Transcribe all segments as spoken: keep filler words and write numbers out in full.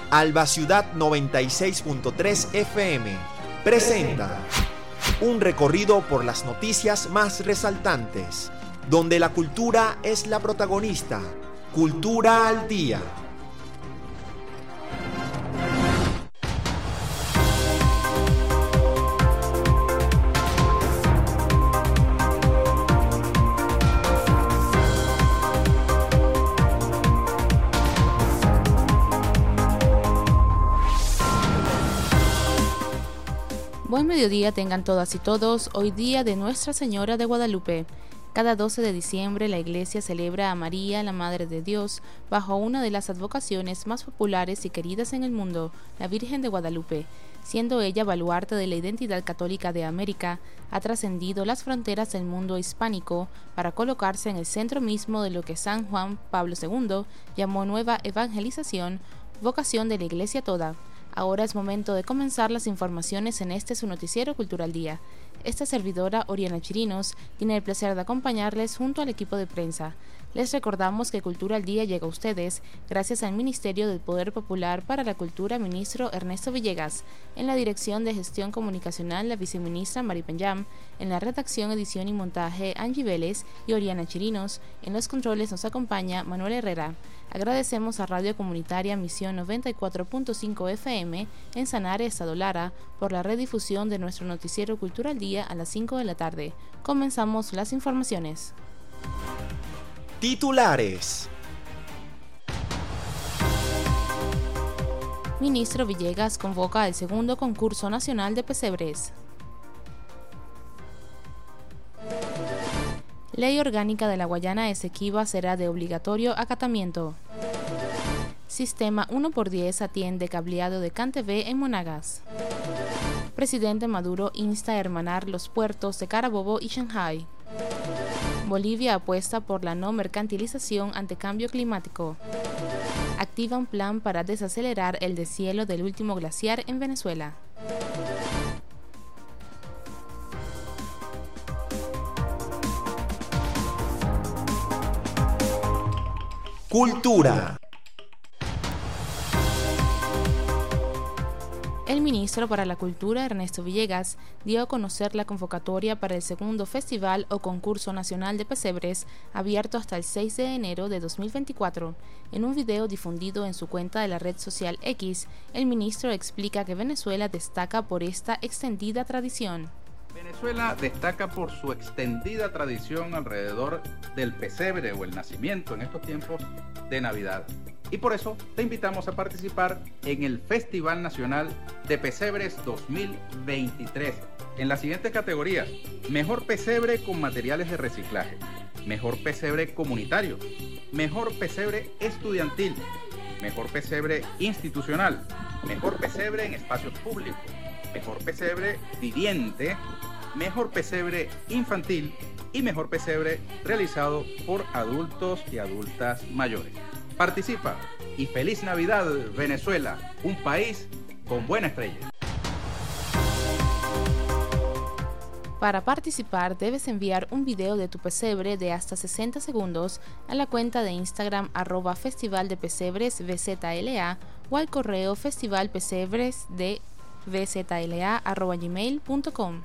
Alba Ciudad noventa y seis punto tres F M presenta un recorrido por las noticias más resaltantes, donde la cultura es la protagonista. Cultura al Día. Buen mediodía tengan todas y todos, hoy día de Nuestra Señora de Guadalupe. Cada doce de diciembre la Iglesia celebra a María, la Madre de Dios, bajo una de las advocaciones más populares y queridas en el mundo, la Virgen de Guadalupe. Siendo ella baluarte de la identidad católica de América, ha trascendido las fronteras del mundo hispánico para colocarse en el centro mismo de lo que San Juan Pablo segundo llamó nueva evangelización, vocación de la Iglesia toda. Ahora es momento de comenzar las informaciones en este su noticiero Cultural Día. Esta servidora, Oriana Chirinos, tiene el placer de acompañarles junto al equipo de prensa. Les recordamos que Cultura al Día llega a ustedes gracias al Ministerio del Poder Popular para la Cultura, ministro Ernesto Villegas, en la Dirección de Gestión Comunicacional, la viceministra Mari Penyam, en la redacción, edición y montaje Angie Vélez y Oriana Chirinos, en los controles nos acompaña Manuel Herrera. Agradecemos a Radio Comunitaria Misión noventa y cuatro punto cinco F M en Sanare, Estado Lara, por la redifusión de nuestro noticiero Cultura al Día a las cinco de la tarde. Comenzamos las informaciones. Titulares. Ministro Villegas convoca el segundo concurso nacional de pesebres. Ley orgánica de la Guayana Esequiba será de obligatorio acatamiento. Sistema uno por diez atiende cableado de CanTV en Monagas. Presidente Maduro insta a hermanar los puertos de Carabobo y Shanghái. Bolivia apuesta por la no mercantilización ante cambio climático. Activa un plan para desacelerar el deshielo del último glaciar en Venezuela. Cultura. El ministro para la Cultura, Ernesto Villegas, dio a conocer la convocatoria para el segundo Festival o Concurso Nacional de Pesebres, abierto hasta el seis de enero de dos mil veinticuatro. En un video difundido en su cuenta de la red social X, el ministro explica que Venezuela destaca por esta extendida tradición. Venezuela destaca por su extendida tradición alrededor del pesebre o el nacimiento en estos tiempos de Navidad. Y por eso te invitamos a participar en el Festival Nacional de Pesebres dos mil veintitrés en las siguientes categorías: Mejor Pesebre con materiales de reciclaje, Mejor Pesebre comunitario, Mejor Pesebre estudiantil, Mejor Pesebre institucional, Mejor Pesebre en espacios públicos, Mejor Pesebre viviente, Mejor Pesebre infantil y Mejor Pesebre realizado por adultos y adultas mayores. Participa y feliz Navidad, Venezuela, un país con buena estrella. Para participar debes enviar un video de tu pesebre de hasta sesenta segundos a la cuenta de Instagram arroba Festival de Pesebres V Z L A o al correo festivalpesebres de v z l a arroba gmail punto com.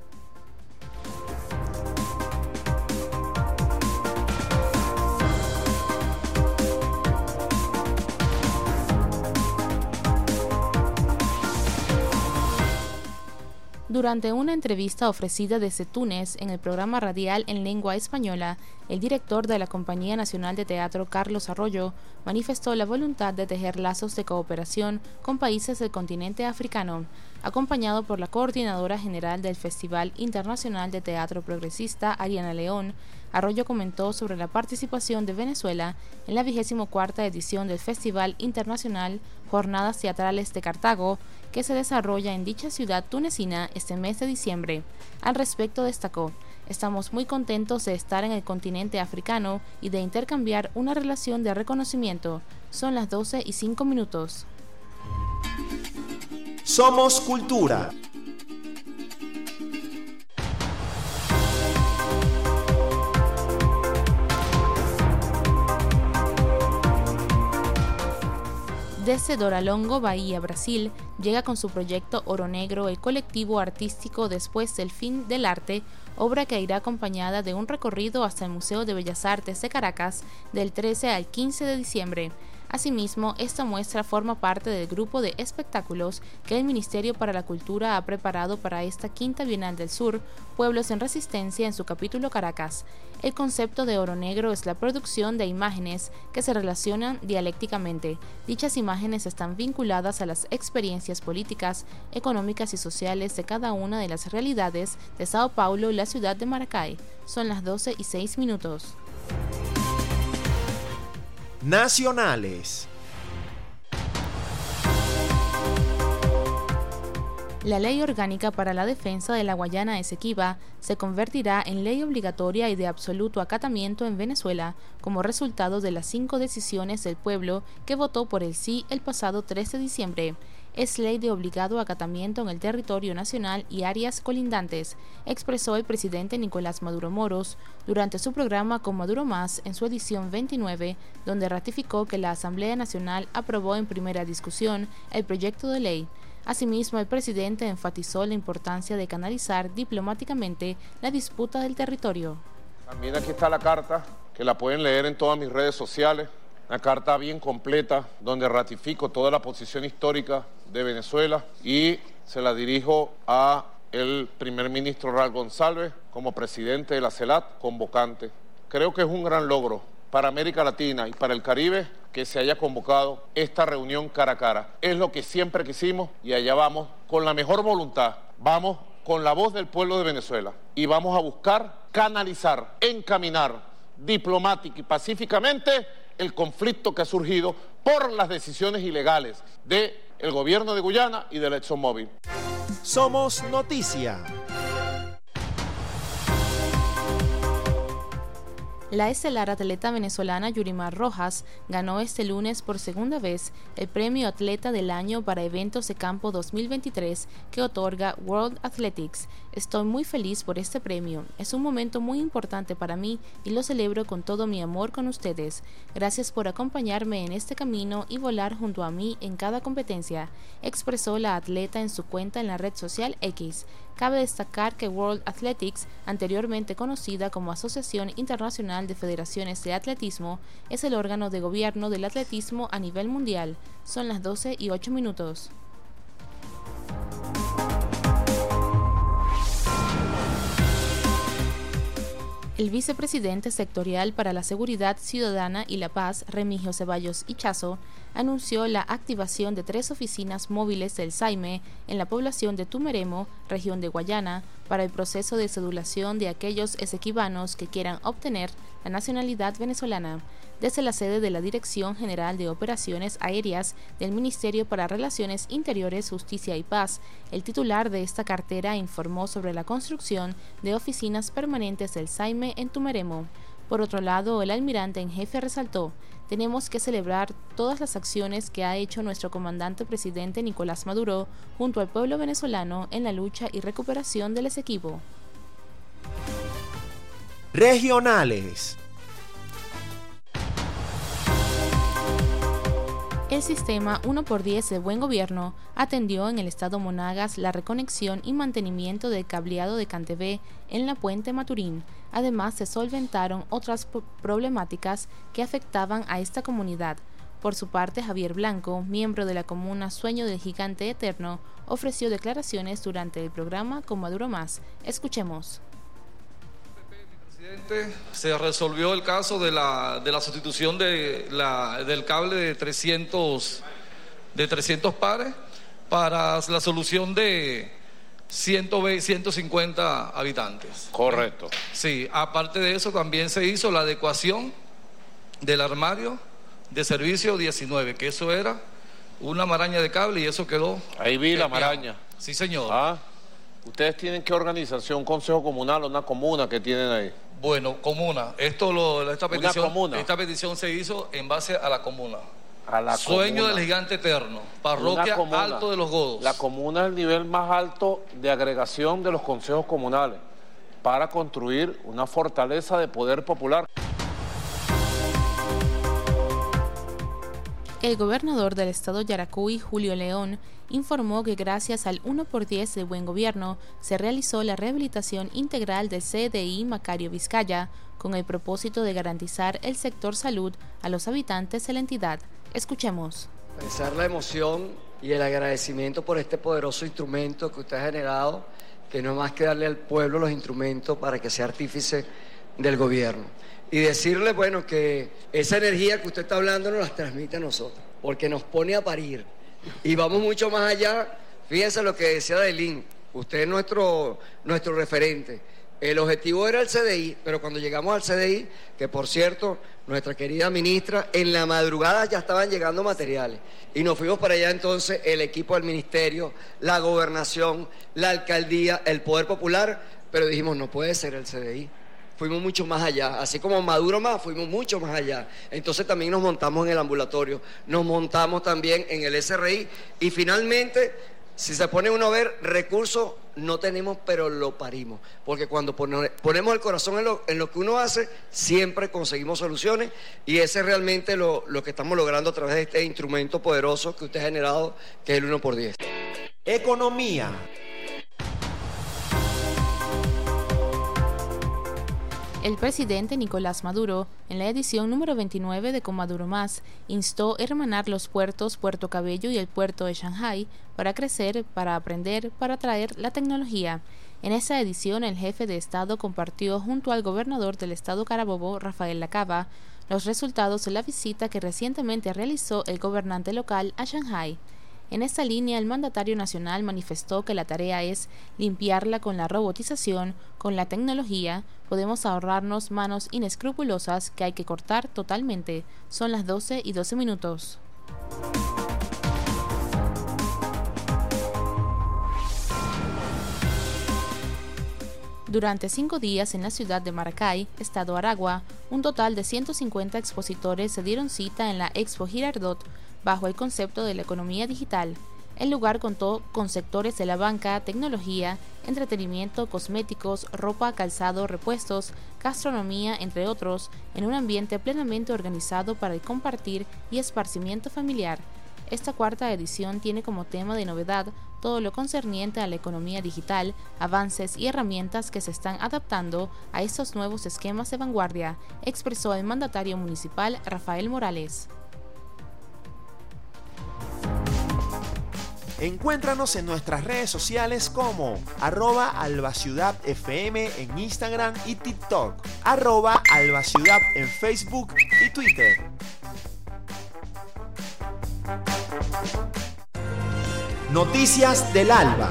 Durante una entrevista ofrecida desde Túnez en el programa radial en lengua española, el director de la Compañía Nacional de Teatro, Carlos Arroyo, manifestó la voluntad de tejer lazos de cooperación con países del continente africano. Acompañado por la coordinadora general del Festival Internacional de Teatro Progresista, Ariana León, Arroyo comentó sobre la participación de Venezuela en la vigésimo cuarta edición del Festival Internacional Jornadas Teatrales de Cartago, que se desarrolla en dicha ciudad tunecina este mes de diciembre. Al respecto destacó: estamos muy contentos de estar en el continente africano y de intercambiar una relación de reconocimiento. Son las doce y cinco minutos. Somos Cultura. Desde Doralongo, Bahía, Brasil, llega con su proyecto Oro Negro el colectivo artístico Después del Fin del Arte, obra que irá acompañada de un recorrido hasta el Museo de Bellas Artes de Caracas del trece al quince de diciembre. Asimismo, esta muestra forma parte del grupo de espectáculos que el Ministerio para la Cultura ha preparado para esta Quinta Bienal del Sur, Pueblos en Resistencia, en su capítulo Caracas. El concepto de Oro Negro es la producción de imágenes que se relacionan dialécticamente. Dichas imágenes están vinculadas a las experiencias políticas, económicas y sociales de cada una de las realidades de Sao Paulo y la ciudad de Maracay. Son las doce y seis minutos. Nacionales. La Ley Orgánica para la Defensa de la Guayana Esequiba se convertirá en ley obligatoria y de absoluto acatamiento en Venezuela como resultado de las cinco decisiones del pueblo que votó por el sí el pasado tres de diciembre. Es ley de obligado acatamiento en el territorio nacional y áreas colindantes, expresó el presidente Nicolás Maduro Moros durante su programa Con Maduro Más en su edición veintinueve, donde ratificó que la Asamblea Nacional aprobó en primera discusión el proyecto de ley. Asimismo, el presidente enfatizó la importancia de canalizar diplomáticamente la disputa del territorio. También aquí está la carta, que la pueden leer en todas mis redes sociales. Una carta bien completa donde ratifico toda la posición histórica de Venezuela y se la dirijo a el primer ministro Raúl González como presidente de la CELAC, convocante. Creo que es un gran logro para América Latina y para el Caribe que se haya convocado esta reunión cara a cara. Es lo que siempre quisimos y allá vamos con la mejor voluntad. Vamos con la voz del pueblo de Venezuela y vamos a buscar canalizar, encaminar diplomática y pacíficamente el conflicto que ha surgido por las decisiones ilegales del gobierno de Guyana y del ExxonMobil. Somos Noticia. La estelar atleta venezolana Yurimar Rojas ganó este lunes por segunda vez el premio Atleta del Año para Eventos de Campo dos mil veintitrés que otorga World Athletics. Estoy muy feliz por este premio. Es un momento muy importante para mí y lo celebro con todo mi amor con ustedes. Gracias por acompañarme en este camino y volar junto a mí en cada competencia, expresó la atleta en su cuenta en la red social X. Cabe destacar que World Athletics, anteriormente conocida como Asociación Internacional de Federaciones de Atletismo, es el órgano de gobierno del atletismo a nivel mundial. Son las doce y ocho minutos. El vicepresidente sectorial para la Seguridad Ciudadana y la Paz, Remigio Ceballos Ichazo, anunció la activación de tres oficinas móviles del SAIME en la población de Tumeremo, región de Guayana, para el proceso de cedulación de aquellos esequibanos que quieran obtener la nacionalidad venezolana. Desde la sede de la Dirección General de Operaciones Aéreas del Ministerio para Relaciones Interiores, Justicia y Paz, el titular de esta cartera informó sobre la construcción de oficinas permanentes del SAIME en Tumeremo. Por otro lado, el almirante en jefe resaltó: tenemos que celebrar todas las acciones que ha hecho nuestro comandante presidente Nicolás Maduro junto al pueblo venezolano en la lucha y recuperación del Esequibo. Regionales. El sistema uno por diez de Buen Gobierno atendió en el estado Monagas la reconexión y mantenimiento del cableado de Cantebé en la Puente Maturín. Además, se solventaron otras problemáticas que afectaban a esta comunidad. Por su parte, Javier Blanco, miembro de la comuna Sueño del Gigante Eterno, ofreció declaraciones durante el programa Con Maduro Más. Escuchemos. Se resolvió el caso de la, de la sustitución de la, del cable de trescientos, de trescientos pares para la solución de ciento veinte, ciento cincuenta habitantes. Correcto. Sí, aparte de eso también se hizo la adecuación del armario de servicio diecinueve, que eso era una maraña de cable y eso quedó... Ahí vi la maraña. Sí, señor. Ah, ¿ustedes tienen qué organización, un consejo comunal o una comuna que tienen ahí? Bueno, comuna. Esto lo, esta petición, Una comuna. Esta petición se hizo en base a la comuna. A la Sueño comuna. del Gigante Eterno, parroquia Alto de los Godos. La comuna es el nivel más alto de agregación de los consejos comunales para construir una fortaleza de poder popular. El gobernador del estado Yaracuy, Julio León, informó que gracias al uno por diez de buen gobierno se realizó la rehabilitación integral del C D I Macario Vizcaya, con el propósito de garantizar el sector salud a los habitantes de la entidad. Escuchemos. Expresar la emoción y el agradecimiento por este poderoso instrumento que usted ha generado, que no es más que darle al pueblo los instrumentos para que sea artífice del gobierno. Y decirle, bueno, que esa energía que usted está hablando nos la transmite a nosotros, porque nos pone a parir. Y vamos mucho más allá. Fíjense lo que decía Delín, usted es nuestro, nuestro referente. El objetivo era el C D I, pero cuando llegamos al C D I, que por cierto, nuestra querida ministra, en la madrugada ya estaban llegando materiales. Y nos fuimos para allá entonces, el equipo del ministerio, la gobernación, la alcaldía, el Poder Popular, pero dijimos, no puede ser el C D I. Fuimos mucho más allá, así como Maduro más, fuimos mucho más allá. Entonces también nos montamos en el ambulatorio, nos montamos también en el S R I y finalmente, si se pone uno a ver, recursos no tenemos, pero lo parimos. Porque cuando ponemos el corazón en lo, en lo que uno hace, siempre conseguimos soluciones y ese es realmente lo, lo que estamos logrando a través de este instrumento poderoso que usted ha generado, que es el uno por diez. Economía. El presidente Nicolás Maduro, en la edición número veintinueve de Con Maduro Más, instó a hermanar los puertos Puerto Cabello y el puerto de Shanghái para crecer, para aprender, para traer la tecnología. En esa edición, el jefe de Estado compartió junto al gobernador del estado Carabobo, Rafael Lacava, los resultados de la visita que recientemente realizó el gobernante local a Shanghái. En esta línea, el mandatario nacional manifestó que la tarea es limpiarla con la robotización, con la tecnología, podemos ahorrarnos manos inescrupulosas que hay que cortar totalmente. Son las doce y doce minutos. Durante cinco días en la ciudad de Maracay, estado Aragua, un total de ciento cincuenta expositores se dieron cita en la Expo Girardot, bajo el concepto de la economía digital. El lugar contó con sectores de la banca, tecnología, entretenimiento, cosméticos, ropa, calzado, repuestos, gastronomía, entre otros, en un ambiente plenamente organizado para el compartir y esparcimiento familiar. Esta cuarta edición tiene como tema de novedad todo lo concerniente a la economía digital, avances y herramientas que se están adaptando a estos nuevos esquemas de vanguardia, expresó el mandatario municipal Rafael Morales. Encuéntranos en nuestras redes sociales como arroba albaciudad fm en Instagram y TikTok, arroba albaciudad en Facebook y Twitter. Noticias del Alba.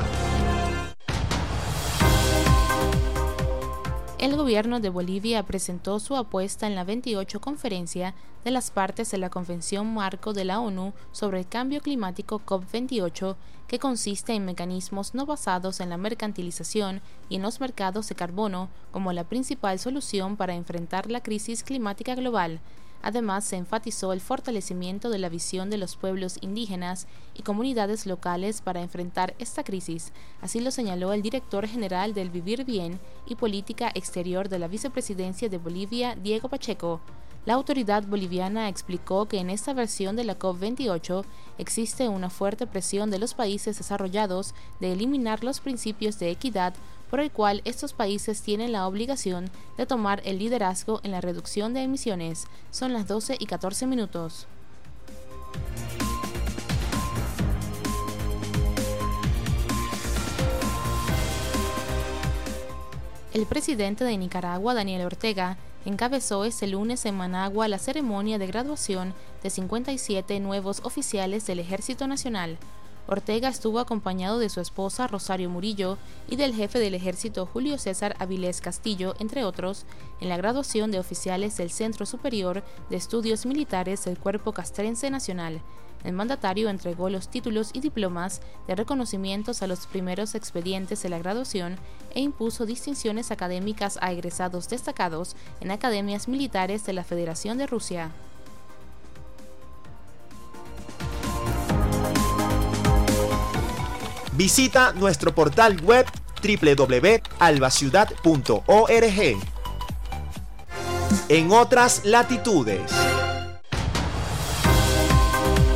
El gobierno de Bolivia presentó su apuesta en la veintiocho Conferencia de las Partes de la Convención Marco de la ONU sobre el Cambio Climático COP veintiocho, que consiste en mecanismos no basados en la mercantilización y en los mercados de carbono como la principal solución para enfrentar la crisis climática global. Además, se enfatizó el fortalecimiento de la visión de los pueblos indígenas y comunidades locales para enfrentar esta crisis. Así lo señaló el director general del Vivir Bien y Política Exterior de la Vicepresidencia de Bolivia, Diego Pacheco. La autoridad boliviana explicó que en esta versión de la COP veintiocho existe una fuerte presión de los países desarrollados de eliminar los principios de equidad, por el cual estos países tienen la obligación de tomar el liderazgo en la reducción de emisiones. Son las doce y catorce minutos. El presidente de Nicaragua, Daniel Ortega, encabezó este lunes en Managua la ceremonia de graduación de cincuenta y siete nuevos oficiales del Ejército Nacional. Ortega estuvo acompañado de su esposa Rosario Murillo y del jefe del ejército Julio César Avilés Castillo, entre otros, en la graduación de oficiales del Centro Superior de Estudios Militares del Cuerpo Castrense Nacional. El mandatario entregó los títulos y diplomas de reconocimientos a los primeros expedientes de la graduación e impuso distinciones académicas a egresados destacados en academias militares de la Federación de Rusia. Visita nuestro portal web doble u doble u doble u punto albaciudad punto org. En otras latitudes.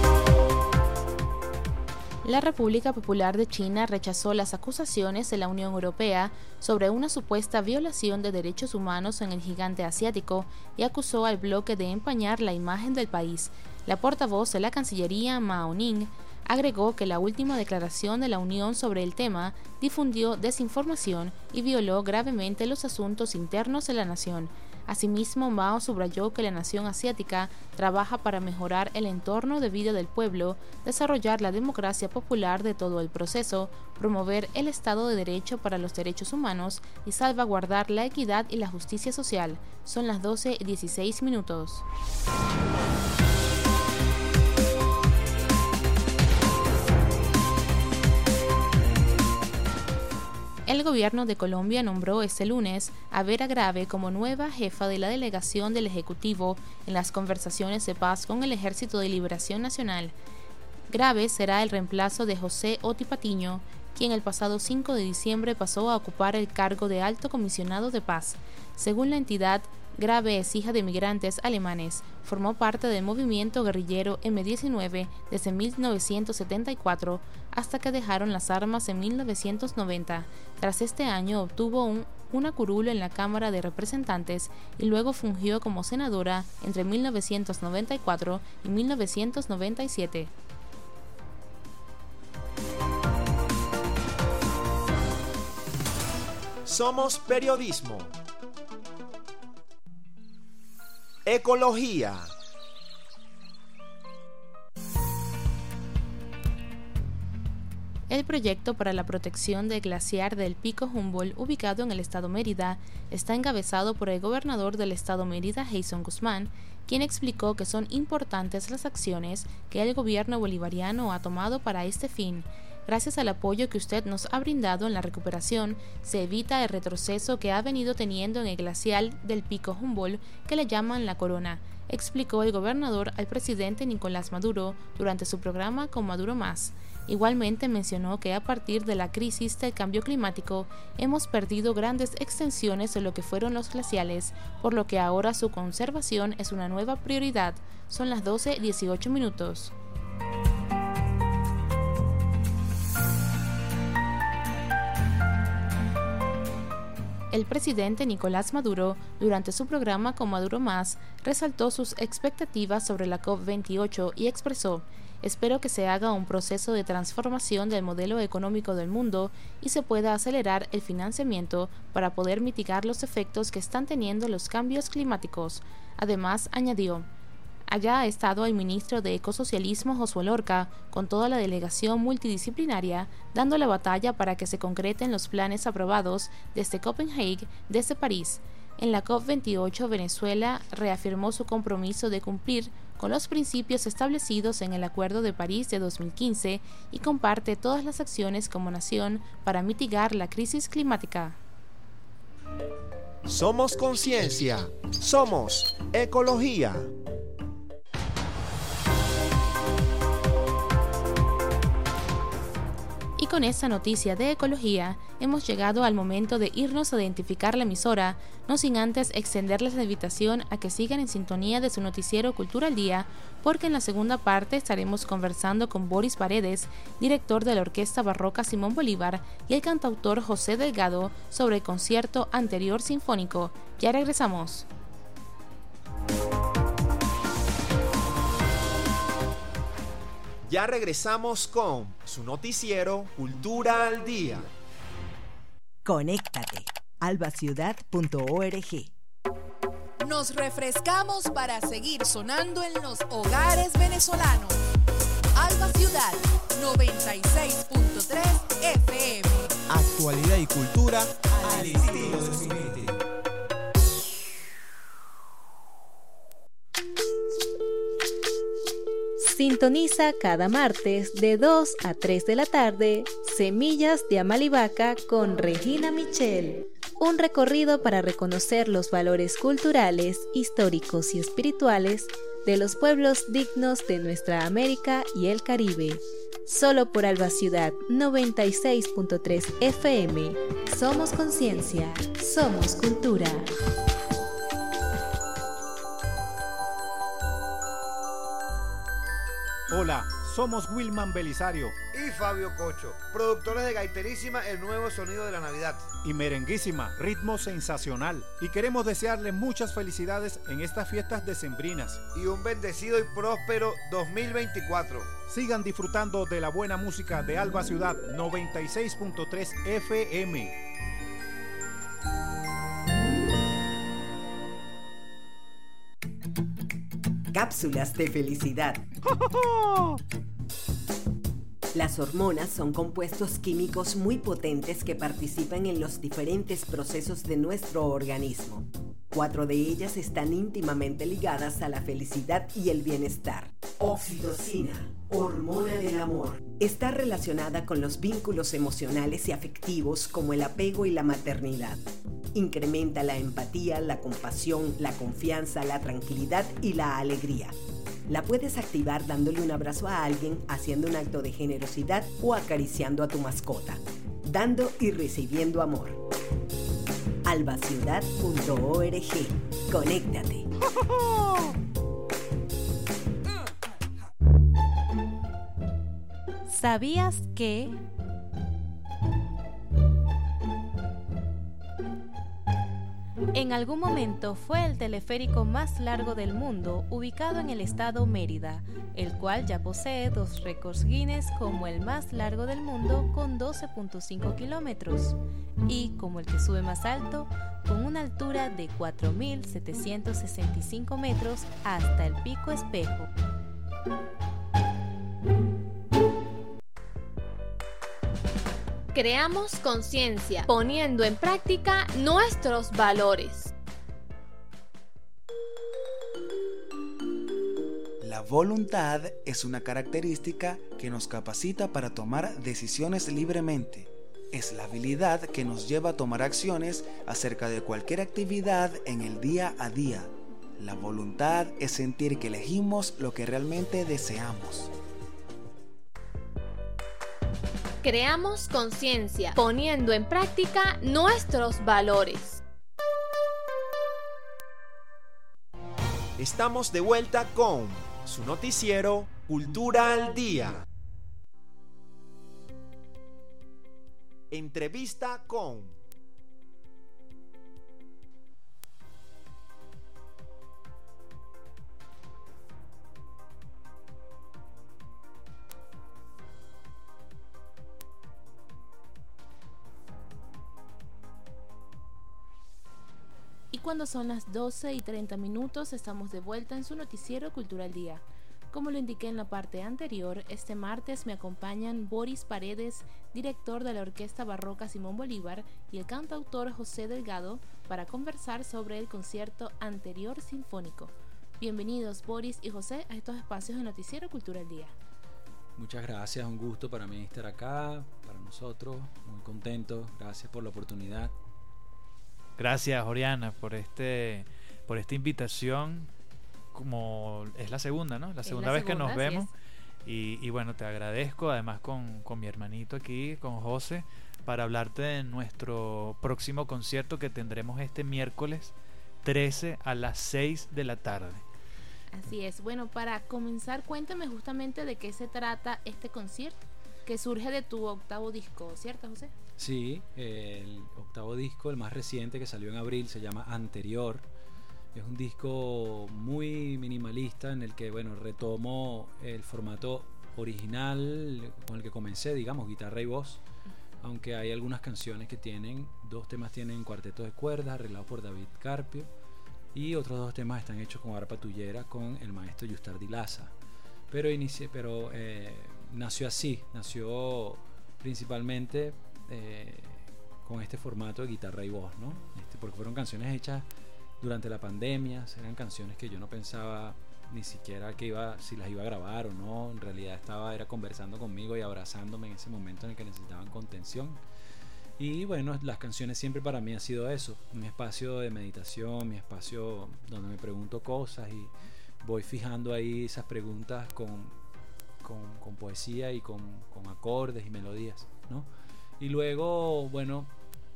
La República Popular de China rechazó las acusaciones de la Unión Europea sobre una supuesta violación de derechos humanos en el gigante asiático y acusó al bloque de empañar la imagen del país. La portavoz de la Cancillería, Mao Ning, agregó que la última declaración de la Unión sobre el tema difundió desinformación y violó gravemente los asuntos internos de la nación. Asimismo, Mao subrayó que la nación asiática trabaja para mejorar el entorno de vida del pueblo, desarrollar la democracia popular de todo el proceso, promover el Estado de Derecho para los derechos humanos y salvaguardar la equidad y la justicia social. Son las doce y dieciséis minutos. El gobierno de Colombia nombró este lunes a Vera Grave como nueva jefa de la delegación del Ejecutivo en las conversaciones de paz con el Ejército de Liberación Nacional. Grave será el reemplazo de José Oti Patiño, quien el pasado cinco de diciembre pasó a ocupar el cargo de Alto Comisionado de Paz. Según la entidad, Grave es hija de migrantes alemanes, formó parte del movimiento guerrillero eme diecinueve desde mil novecientos setenta y cuatro hasta que dejaron las armas en mil novecientos noventa. Tras este año obtuvo un, una curul en la Cámara de Representantes y luego fungió como senadora entre mil novecientos noventa y cuatro y mil novecientos noventa y siete. Somos periodismo. Ecología. El proyecto para la protección del glaciar del Pico Humboldt, ubicado en el estado Mérida, está encabezado por el gobernador del estado Mérida, Jason Guzmán, quien explicó que son importantes las acciones que el gobierno bolivariano ha tomado para este fin. Gracias al apoyo que usted nos ha brindado en la recuperación, se evita el retroceso que ha venido teniendo en el glacial del Pico Humboldt, que le llaman La Corona, explicó el gobernador al presidente Nicolás Maduro durante su programa Con Maduro Más. Igualmente mencionó que a partir de la crisis del cambio climático hemos perdido grandes extensiones de lo que fueron los glaciales, por lo que ahora su conservación es una nueva prioridad. Son las doce y dieciocho minutos. El presidente Nicolás Maduro, durante su programa Con Maduro Más, resaltó sus expectativas sobre la COP veintiocho y expresó: espero que se haga un proceso de transformación del modelo económico del mundo y se pueda acelerar el financiamiento para poder mitigar los efectos que están teniendo los cambios climáticos. Además, añadió: allá ha estado el ministro de Ecosocialismo Josué Lorca con toda la delegación multidisciplinaria dando la batalla para que se concreten los planes aprobados desde Copenhague, desde París. En la COP veintiocho, Venezuela reafirmó su compromiso de cumplir con los principios establecidos en el Acuerdo de París de dos mil quince y comparte todas las acciones como nación para mitigar la crisis climática. Somos conciencia, somos ecología. Y con esta noticia de ecología, hemos llegado al momento de irnos a identificar la emisora, no sin antes extenderles la invitación a que sigan en sintonía de su noticiero Cultura al Día, porque en la segunda parte estaremos conversando con Boris Paredes, director de la Orquesta Barroca Simón Bolívar, y el cantautor José Delgado sobre el concierto anterior sinfónico. Ya regresamos. Ya regresamos con su noticiero Cultura al Día. Conéctate. alba ciudad punto org. Nos refrescamos para seguir sonando en los hogares venezolanos. Alba Ciudad noventa y seis punto tres F M. Actualidad y cultura al estilo de su gente. Sintoniza cada martes de dos a tres de la tarde Semillas de Amalivaca con Regina Michel. Un recorrido para reconocer los valores culturales, históricos y espirituales de los pueblos dignos de nuestra América y el Caribe. Solo por Alba Ciudad noventa y seis punto tres F M. Somos conciencia, somos cultura. Hola, somos Wilman Belisario y Fabio Cocho, productores de Gaiterísima, el nuevo sonido de la Navidad. Y Merenguísima, ritmo sensacional. Y queremos desearles muchas felicidades en estas fiestas decembrinas. Y un bendecido y próspero dos mil veinticuatro. Sigan disfrutando de la buena música de Alba Ciudad noventa y seis punto tres F M. Cápsulas de felicidad. Las hormonas son compuestos químicos muy potentes que participan en los diferentes procesos de nuestro organismo. Cuatro de ellas están íntimamente ligadas a la felicidad y el bienestar. Oxitocina, hormona del amor. Está relacionada con los vínculos emocionales y afectivos como el apego y la maternidad. Incrementa la empatía, la compasión, la confianza, la tranquilidad y la alegría. La puedes activar dándole un abrazo a alguien, haciendo un acto de generosidad o acariciando a tu mascota. Dando y recibiendo amor. alba ciudad punto org. Conéctate. ¿Sabías que? En algún momento fue el teleférico más largo del mundo, ubicado en el estado Mérida, el cual ya posee dos récords Guinness como el más largo del mundo con doce punto cinco kilómetros y como el que sube más alto con una altura de cuatro mil setecientos sesenta y cinco metros hasta el Pico Espejo. Creamos conciencia, poniendo en práctica nuestros valores. La voluntad es una característica que nos capacita para tomar decisiones libremente. Es la habilidad que nos lleva a tomar acciones acerca de cualquier actividad en el día a día. La voluntad es sentir que elegimos lo que realmente deseamos. Creamos conciencia, poniendo en práctica nuestros valores. Estamos de vuelta con su noticiero Cultura al Día. Entrevista con... Y cuando son las doce y treinta minutos, estamos de vuelta en su noticiero Cultura al Día. Como lo indiqué en la parte anterior, este martes me acompañan Boris Paredes, director de la Orquesta Barroca Simón Bolívar, y el cantautor José Delgado, para conversar sobre el concierto Anterior Sinfónico. Bienvenidos Boris y José a estos espacios de Noticiero Cultura al Día. Muchas gracias, un gusto para mí estar acá, para nosotros, muy contento, gracias por la oportunidad. Gracias, Oriana, por este por esta invitación. Como es la segunda, ¿no? La segunda la vez segunda, que nos vemos. Es. Y, y bueno, te agradezco, además con, con mi hermanito aquí, con José, para hablarte de nuestro próximo concierto que tendremos este miércoles trece a las seis de la tarde. Así es. Bueno, para comenzar, cuéntame justamente de qué se trata este concierto, que surge de tu octavo disco, ¿cierto, José? Sí, el octavo disco, el más reciente que salió en abril, se llama Anterior. Es un disco muy minimalista en el que, bueno, retomo el formato original con el que comencé, digamos, guitarra y voz, aunque hay algunas canciones que tienen, dos temas tienen cuarteto de cuerdas arreglados por David Carpio y otros dos temas están hechos con arpa tuyera con el maestro Yustar Dilaza. Pero, inicie, pero eh, nació así, nació principalmente eh, con este formato de guitarra y voz, ¿no? Este, porque fueron canciones hechas durante la pandemia, eran canciones que yo no pensaba ni siquiera que iba, si las iba a grabar o no. En realidad estaba era conversando conmigo y abrazándome en ese momento en el que necesitaban contención. Y bueno, las canciones siempre para mí ha sido eso, mi espacio de meditación, mi espacio donde me pregunto cosas y voy fijando ahí esas preguntas con, con, con poesía y con, con acordes y melodías, ¿no? Y luego, bueno,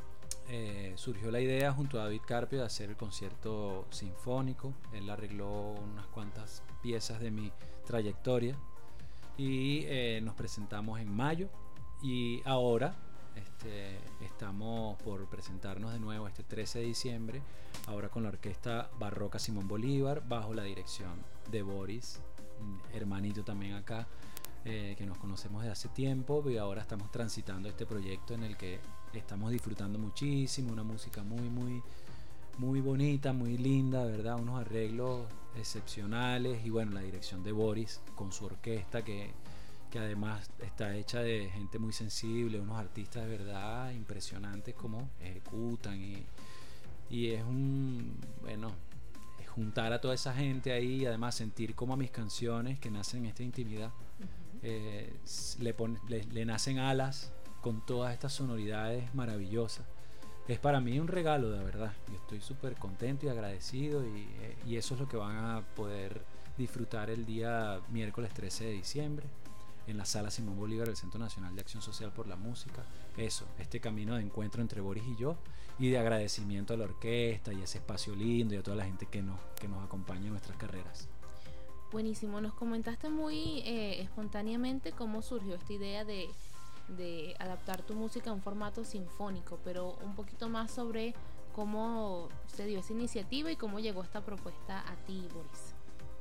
eh, surgió la idea junto a David Carpio de hacer el concierto sinfónico. Él arregló unas cuantas piezas de mi trayectoria y eh, nos presentamos en mayo, y ahora este, estamos por presentarnos de nuevo este trece de diciembre, ahora con la Orquesta Barroca Simón Bolívar, bajo la dirección de Boris, hermanito también acá, eh, que nos conocemos de hace tiempo, y ahora estamos transitando este proyecto en el que estamos disfrutando muchísimo, una música muy muy muy bonita, muy linda, ¿verdad? Unos arreglos excepcionales, y bueno, la dirección de Boris con su orquesta que, que además está hecha de gente muy sensible, unos artistas de verdad impresionantes como ejecutan, y, y es un, bueno, es juntar a toda esa gente ahí, y además sentir como a mis canciones que nacen en esta intimidad, uh-huh. eh, le, pon, le, le nacen alas con todas estas sonoridades maravillosas. Es para mí un regalo, de verdad. Yo estoy súper contento y agradecido, y, y eso es lo que van a poder disfrutar el día miércoles trece de diciembre en la Sala Simón Bolívar del Centro Nacional de Acción Social por la Música. Eso, este camino de encuentro entre Boris y yo, y de agradecimiento a la orquesta y a ese espacio lindo y a toda la gente que nos, que nos acompaña en nuestras carreras. Buenísimo, nos comentaste muy eh, espontáneamente cómo surgió esta idea de de adaptar tu música a un formato sinfónico, pero un poquito más sobre cómo se dio esa iniciativa y cómo llegó esta propuesta a ti, Boris.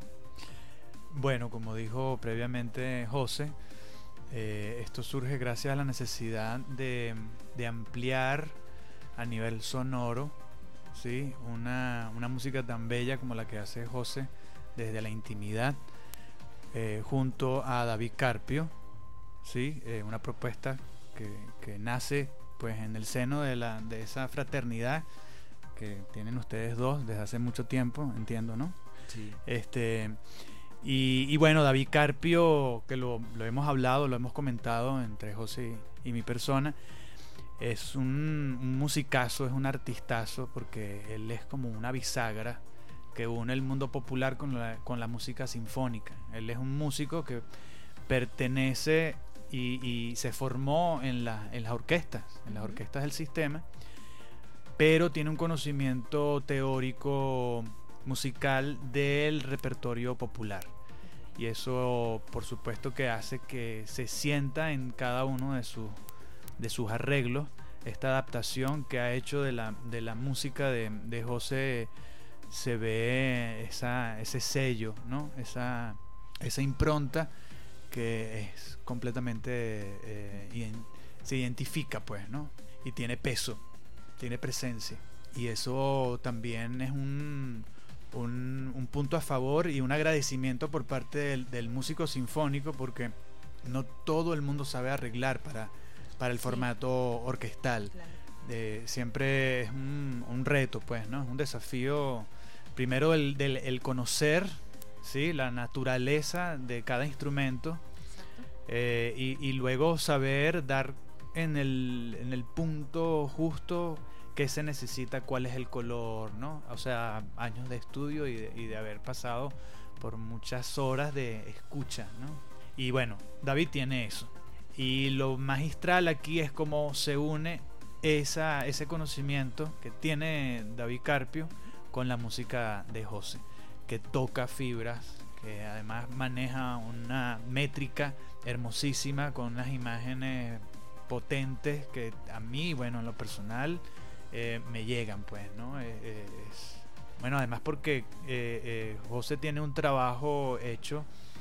Bueno, como dijo previamente José, eh, esto surge gracias a la necesidad de, de ampliar a nivel sonoro, ¿sí? una, una música tan bella como la que hace José desde la intimidad, eh, junto a David Carpio. Sí, eh, una propuesta que, que nace pues en el seno de, la, de esa fraternidad que tienen ustedes dos desde hace mucho tiempo, entiendo, ¿no? Sí. Este, y, y bueno, David Carpio, que lo, lo hemos hablado, lo hemos comentado entre José y, y mi persona, es un, un musicazo, es un artistazo, porque él es como una bisagra que une el mundo popular con la, con la música sinfónica. Él es un músico que pertenece Y, y se formó en, la, en las orquestas, en las orquestas del sistema, pero tiene un conocimiento teórico musical del repertorio popular, y eso por supuesto que hace que se sienta en cada uno de, su, de sus arreglos esta adaptación que ha hecho de la, de la música de, de José. Se ve esa, ese sello, ¿no? esa, esa impronta que es completamente eh, se identifica, pues, ¿no? Y tiene peso, tiene presencia, y eso también es un, un, un punto a favor y un agradecimiento por parte del, del músico sinfónico, porque no todo el mundo sabe arreglar para, para el formato sí. orquestal. Claro. Eh, siempre es un, un reto, pues, ¿no? Es un desafío, primero el, del, el conocer, ¿sí? la naturaleza de cada instrumento, eh, y, y luego saber dar en el, en el punto justo qué se necesita, cuál es el color, ¿no? O sea, años de estudio y de, y de haber pasado por muchas horas de escucha, ¿no? Y bueno, David tiene eso, y lo magistral aquí es cómo se une esa, ese conocimiento que tiene David Carpio con la música de José, que toca fibras, que además maneja una métrica hermosísima con unas imágenes potentes que a mí, bueno, en lo personal eh, me llegan, pues, ¿no? Eh, eh, es, bueno, además porque eh, eh, José tiene un trabajo hecho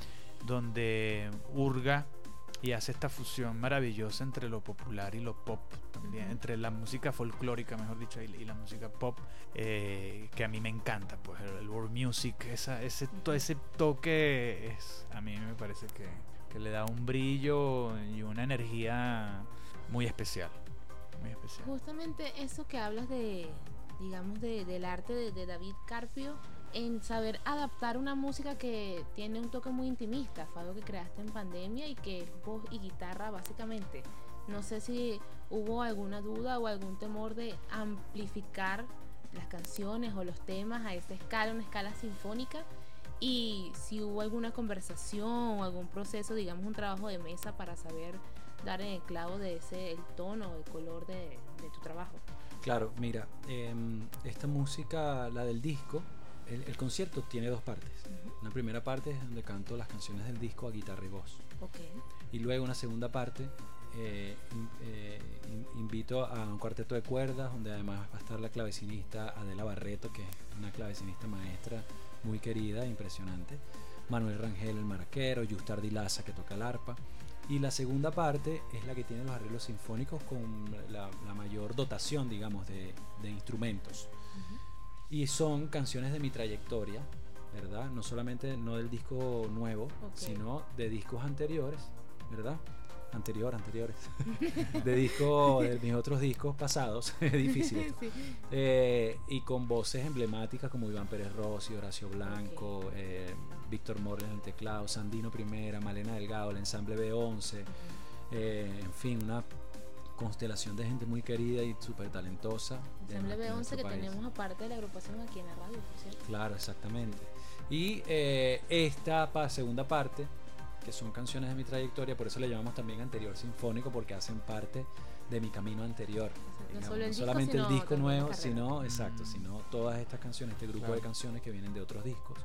donde hurga y hace esta fusión maravillosa entre lo popular y lo pop también, uh-huh. entre la música folclórica, mejor dicho, y, y la música pop, eh, que a mí me encanta, pues el, el world music, esa, ese, to, ese toque es, a mí me parece que, que le da un brillo y una energía muy especial, muy especial. Justamente eso que hablas de, digamos, de, del arte de, de David Carpio, en saber adaptar una música que tiene un toque muy intimista, fue algo que creaste en pandemia y que es voz y guitarra básicamente. No sé si hubo alguna duda o algún temor de amplificar las canciones o los temas a esa escala, una escala sinfónica, y si hubo alguna conversación o algún proceso, digamos un trabajo de mesa para saber dar en el clavo de ese, el tono, el color de, de tu trabajo. Claro, mira, eh, esta música, la del disco, el, el concierto tiene dos partes. Uh-huh. Una primera parte es donde canto las canciones del disco a guitarra y voz. Okay. Y luego una segunda parte eh, in, eh, in, invito a un cuarteto de cuerdas donde además va a estar la clavecinista Adela Barreto, que es una clavecinista maestra muy querida, impresionante, Manuel Rangel el maraquero, Yustar Dilaza que toca el arpa, y la segunda parte es la que tiene los arreglos sinfónicos con la, la mayor dotación, digamos, de, de instrumentos. Uh-huh. Y son canciones de mi trayectoria, ¿verdad? No solamente no del disco nuevo, okay, sino de discos anteriores, ¿verdad? Anterior, anteriores. De discos, de mis otros discos pasados, es difícil esto. Sí. Eh, y con voces emblemáticas como Iván Pérez Rossi, Horacio Blanco, okay, eh, Víctor Morales en el teclado, Sandino Primera, Malena Delgado, el ensamble B once, eh, en fin, una constelación de gente muy querida y súper talentosa. El ensamble B once que país. Tenemos aparte de la agrupación aquí en la radio, por cierto. Claro, exactamente. Y eh, esta pa- segunda parte, que son canciones de mi trayectoria, por eso le llamamos también anterior sinfónico, porque hacen parte de mi camino anterior. Exacto, digamos, no, solo el no disco, solamente el disco nuevo, sino, mm. exacto, sino todas estas canciones, este grupo, claro, de canciones que vienen de otros discos.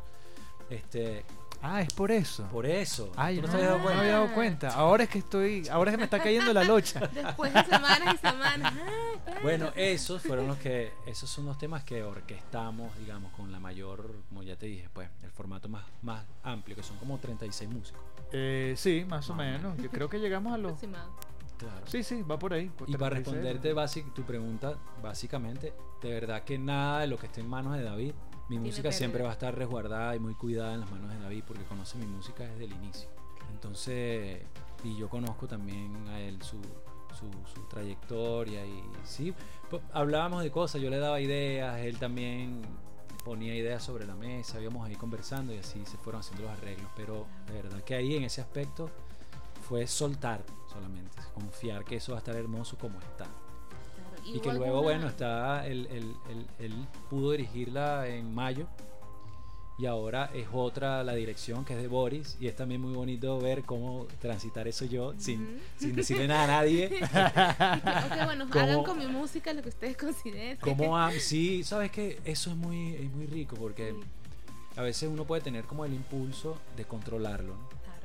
Este, ah, es por eso. Por eso. Ay, no, no, no, me no me había dado cuenta. Ahora es que estoy, ahora es que me está cayendo la locha. Después de semanas y semanas. Bueno, esos fueron los que, esos son los temas que orquestamos, digamos, con la mayor, como ya te dije, pues, el formato más, más amplio, que son como treinta y seis músicos. Eh, sí, más o menos. Yo creo que llegamos a los. Claro. Sí, sí, va por ahí. Y para responderte basic, tu pregunta, básicamente, de verdad que nada de lo que esté en manos de David, mi música perder. Siempre va a estar resguardada y muy cuidada en las manos de David, porque conoce mi música desde el inicio. Entonces, y yo conozco también a él su, su, su trayectoria y sí, pues, hablábamos de cosas, yo le daba ideas, él también ponía ideas sobre la mesa, íbamos ahí conversando y así se fueron haciendo los arreglos, pero de verdad que ahí en ese aspecto fue soltar solamente, confiar que eso va a estar hermoso como está. Y que luego, alguna... bueno, está él, él, él, él pudo dirigirla en mayo y ahora es otra la dirección, que es de Boris, y es también muy bonito ver cómo transitar eso yo, uh-huh, sin, sin decirle nada a nadie. Ok, bueno, como, hagan con mi música lo que ustedes consideren. Como a, sí, sabes que eso es muy, es muy rico, porque sí, a veces uno puede tener como el impulso de controlarlo, ¿no? Claro.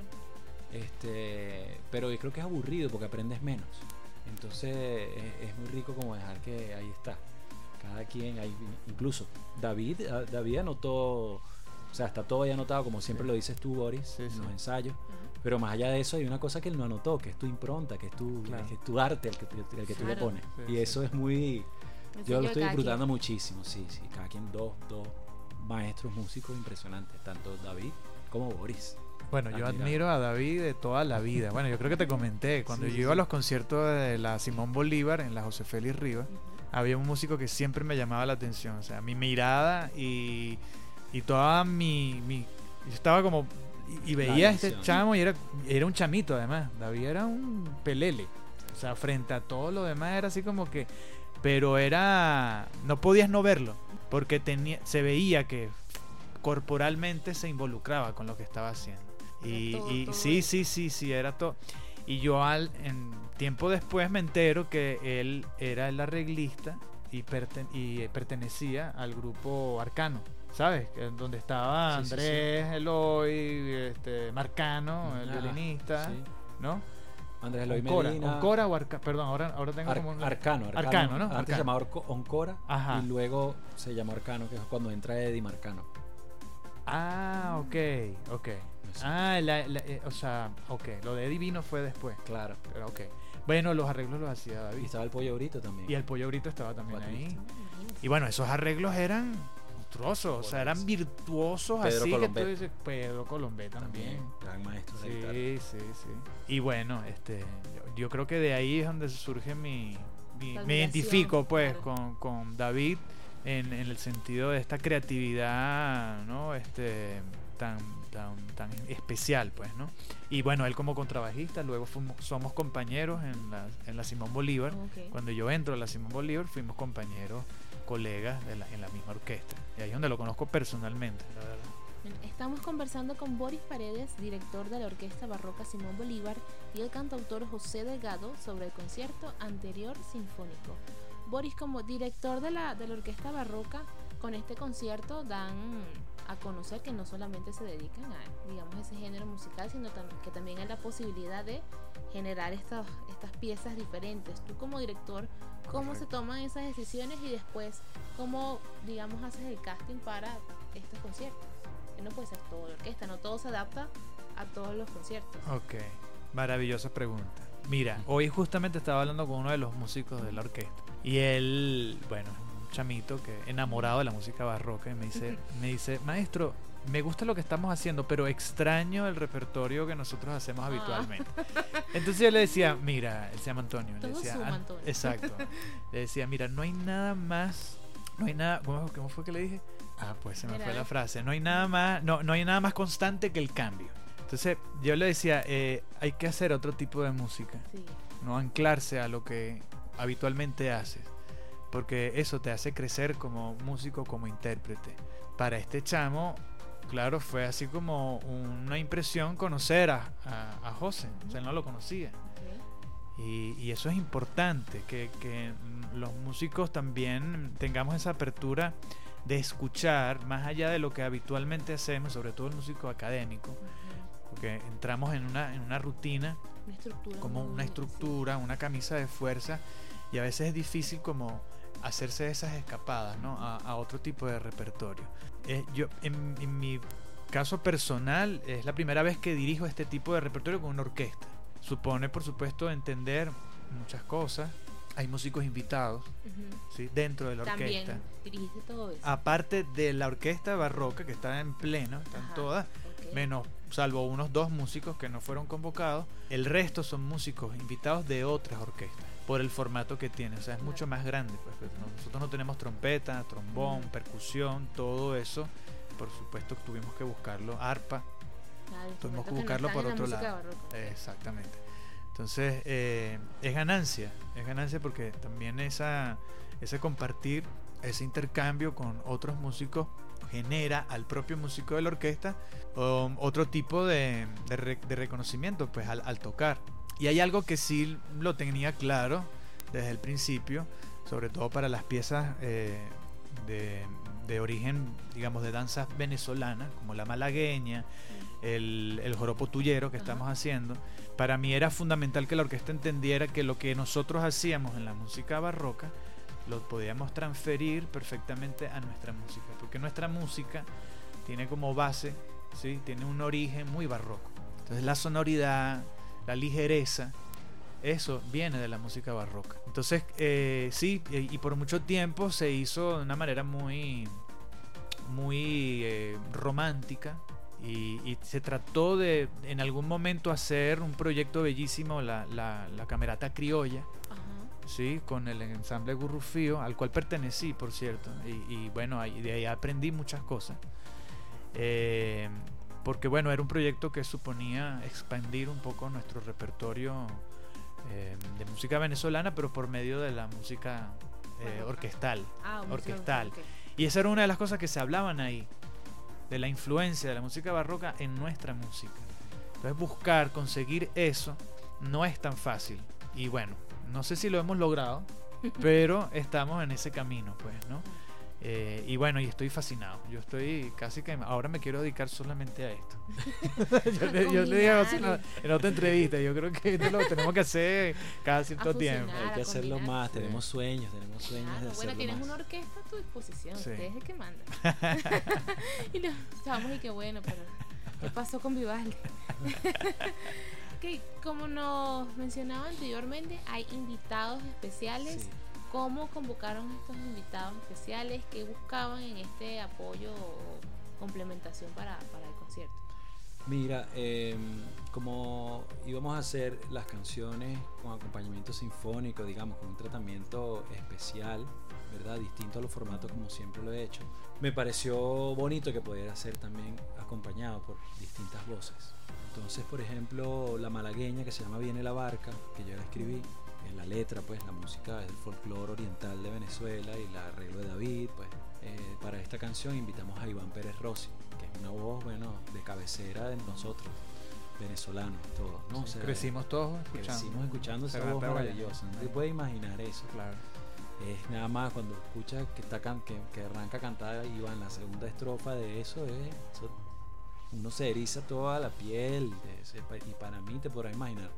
Este, pero yo creo que es aburrido porque aprendes menos. Entonces es, es muy rico como dejar que ahí está. Cada quien, hay, incluso David, David anotó, o sea, está todo ahí anotado, como siempre, sí, lo dices tú, Boris, sí, en sí, los ensayos. Uh-huh. Pero más allá de eso hay una cosa que él no anotó, que es tu impronta, que es tu, claro, que es tu arte, el que, el que claro, tú le pones. Sí, y eso sí, es muy, yo lo estoy disfrutando quien. muchísimo, sí, sí, cada quien dos, dos maestros músicos impresionantes, tanto David como Boris. Bueno, yo admiro a David de toda la vida. Bueno, yo creo que te comenté, cuando sí, yo iba sí. a los conciertos de la Simón Bolívar en la José Félix Rivas, uh-huh, había un músico que siempre me llamaba la atención, o sea, mi mirada y, y toda mi, mi yo estaba como y, y veía a este chamo y era, era un chamito además, David era un pelele, o sea, frente a todo lo demás era así como que, pero era, no podías no verlo, porque tenía, se veía que corporalmente se involucraba con lo que estaba haciendo. Y, todo, y todo sí, sí, sí, sí, era todo. Y yo al en tiempo después me entero que él era el arreglista y, perten y pertenecía al grupo Arcano, ¿sabes? Donde estaba sí, Andrés, sí, sí. Eloy, este, Marcano, ah, el violinista, sí, ¿no? Andrés Eloy Oncora, Medina. Oncora o Arcano, perdón, ahora, ahora tengo Ar como un... Arcano, Arcano, Arcano, ¿no? Antes Arcano. se llamaba Oncora. Ajá. Y luego se llamó Arcano, que es cuando entra Eddie Marcano. Ah, ok, ok. Ah, la, la, eh, o sea, ok, lo de Divino fue después. Claro. Pero ok. Bueno, los arreglos los hacía David. Y estaba el Pollo Brito también. Y el Pollo Brito estaba también ahí. Y bueno, esos arreglos eran monstruosos, o sea, eran virtuosos. Pedro así Colombet. Que tú dices, Pedro Colombet también. también. Gran maestro de sí, guitarra. Sí, sí, sí. Y bueno, este, yo, yo creo que de ahí es donde surge mi... mi me identifico pues claro. con, con David en, en el sentido de esta creatividad, ¿no? Este... tan tan tan especial pues, ¿no? Y bueno, él como contrabajista, luego fuimos, somos compañeros en la, en la Simón Bolívar. Okay. Cuando yo entro a la Simón Bolívar fuimos compañeros, colegas de la, en la misma orquesta, y ahí es donde lo conozco personalmente, la verdad. Estamos conversando con Boris Paredes, director de la Orquesta Barroca Simón Bolívar, y el cantautor José Delgado sobre el concierto anterior sinfónico. Boris, como director de la, de la Orquesta Barroca, con este concierto dan a conocer que no solamente se dedican a, digamos, ese género musical, sino tam- que también hay la posibilidad de generar estas, estas piezas diferentes. Tú como director, ¿cómo Correcto. se toman esas decisiones y después cómo, digamos, haces el casting para estos conciertos? Que no puede ser todo la orquesta, no todo se adapta a todos los conciertos. Ok, maravillosa pregunta. Mira, hoy justamente estaba hablando con uno de los músicos de la orquesta y él, bueno, un chamito que enamorado de la música barroca, y me dice, me dice, maestro, me gusta lo que estamos haciendo, pero extraño el repertorio que nosotros hacemos ah. habitualmente. Entonces yo le decía, mira, él se llama Antonio, le decía, suma, Antonio. Exacto, le decía, mira, no hay nada más, no hay nada, ¿cómo, cómo fue que le dije? Ah, pues se me mira. fue la frase, no hay nada más, no, no hay nada más constante que el cambio. Entonces yo le decía, eh, hay que hacer otro tipo de música, sí. no anclarse a lo que habitualmente haces, porque eso te hace crecer como músico, como intérprete. Para este chamo, claro, fue así como una impresión conocer a, a, a José, o sea, él no lo conocía. Okay. Y, y eso es importante, que, que los músicos también tengamos esa apertura de escuchar más allá de lo que habitualmente hacemos, sobre todo el músico académico, uh-huh. porque entramos en una, en una rutina, una estructura como una estructura, una camisa de fuerza, y a veces es difícil como hacerse esas escapadas, ¿no? a, a otro tipo de repertorio. Eh, yo en, en mi caso personal es la primera vez que dirijo este tipo de repertorio con una orquesta. Supone, por supuesto, entender muchas cosas. Hay músicos invitados, uh-huh. ¿sí? dentro de la orquesta. También dirigiste todo eso. Aparte de la orquesta barroca, que está en pleno, están Ajá, todas, okay. menos, salvo unos dos músicos que no fueron convocados, el resto son músicos invitados de otras orquestas, por el formato que tiene, o sea, es claro. mucho más grande. Pues, pues, ¿no? Nosotros no tenemos trompeta, trombón, uh-huh. percusión, todo eso, por supuesto tuvimos que buscarlo, arpa, claro, tuvimos que buscarlo que no por otro lado. Barroca. Exactamente. Entonces, eh, es ganancia, es ganancia porque también esa, ese compartir, ese intercambio con otros músicos genera al propio músico de la orquesta um, otro tipo de, de, re, de reconocimiento pues al, al tocar. Y hay algo que sí lo tenía claro desde el principio, sobre todo para las piezas eh, de, de origen, digamos, de danzas venezolanas, como la malagueña, el, el joropo tuyero que Ajá. estamos haciendo. Para mí era fundamental que la orquesta entendiera que lo que nosotros hacíamos en la música barroca lo podíamos transferir perfectamente a nuestra música, porque nuestra música tiene como base, ¿sí? tiene un origen muy barroco. Entonces la sonoridad, la ligereza, eso viene de la música barroca. Entonces eh, sí, y, y por mucho tiempo se hizo de una manera muy, muy eh, romántica. Y, y se trató de en algún momento hacer un proyecto bellísimo, la, la, la Camerata Criolla, Ajá. ¿sí? con el ensamble Gurrufío, al cual pertenecí, por cierto, y, y bueno, ahí, de ahí aprendí muchas cosas, eh, porque bueno, era un proyecto que suponía expandir un poco nuestro repertorio eh, de música venezolana, pero por medio de la música eh, orquestal, ah, orquestal. Okay. Y esa era una de las cosas que se hablaban ahí, de la influencia de la música barroca en nuestra música. Entonces buscar, conseguir eso no es tan fácil. Y bueno, no sé si lo hemos logrado, pero estamos en ese camino, pues, ¿no? Eh, y bueno, y estoy fascinado. Yo estoy casi que ahora me quiero dedicar solamente a esto. yo le, yo le digo en, en otra entrevista, yo creo que esto lo tenemos que hacer cada cierto tiempo. Hay que hacerlo más, sí. tenemos sueños, tenemos sueños claro, de hacerlo bueno, tienes más. Una orquesta a tu disposición, sí. usted es el que manda. Y los chavos, y qué bueno, pero ¿qué pasó con Vivaldi? Okay, como nos mencionaba anteriormente, hay invitados especiales. Sí. ¿Cómo convocaron estos invitados especiales? ¿Qué buscaban en este apoyo o complementación para, para el concierto? Mira, eh, como íbamos a hacer las canciones con acompañamiento sinfónico, digamos, con un tratamiento especial, ¿verdad? Distinto a los formatos como siempre lo he hecho, me pareció bonito que pudiera ser también acompañado por distintas voces. Entonces, por ejemplo, la malagueña, que se llama Viene la barca, que yo la escribí, en la letra, pues la música es del folclore oriental de Venezuela y el arreglo de David, pues eh, para esta canción invitamos a Iván Pérez Rossi, que es una voz, bueno, de cabecera de nosotros, venezolanos todos, ¿no? Sí, o sea, crecimos todos escuchando. Crecimos escuchando esa voz maravillosa, nadie puede imaginar eso. Claro. es nada más cuando escuchas que, está can, que, que arranca a cantar Iván la segunda estrofa de eso, es, eso uno se eriza toda la piel, ese, y para mí te podrás imaginar